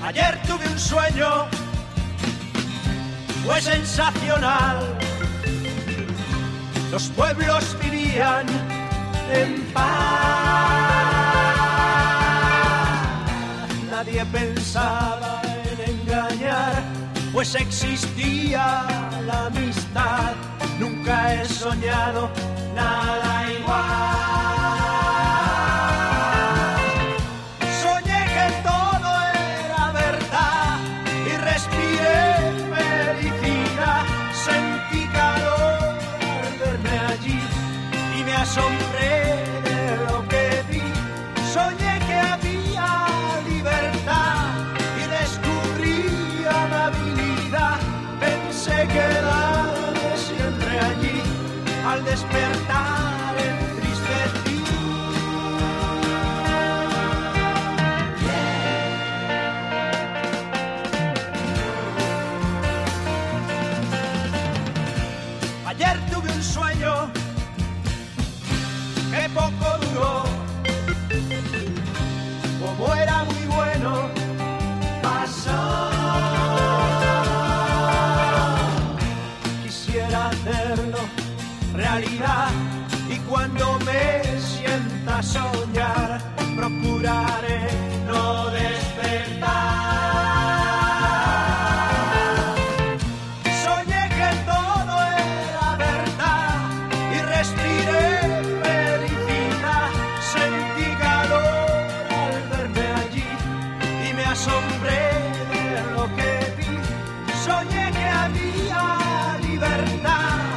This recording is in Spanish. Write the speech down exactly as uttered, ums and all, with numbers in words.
Ayer tuve un sueño, fue sensacional. Los pueblos vivían en paz. Nadie pensaba en engañar, pues existía la amistad. Nunca he soñado nada igual. Soñé que todo era verdad y respiré felicidad. Sentí calor al verme allí y me asombré de lo que vi. Soñé que había libertad y descubrí amabilidad. Pensé quedarme siempre allí, al despertar entristecí. Ayer tuve un sueño que poco duró, como era muy bueno, pasó. Quisiera hacerlo realidad y cuando me sienta a soñar, procuraré no despertar. Soñé que todo era verdad y respiré felicidad. Sentí calor al verme allí y me asombré de lo que vi. Soñé que había libertad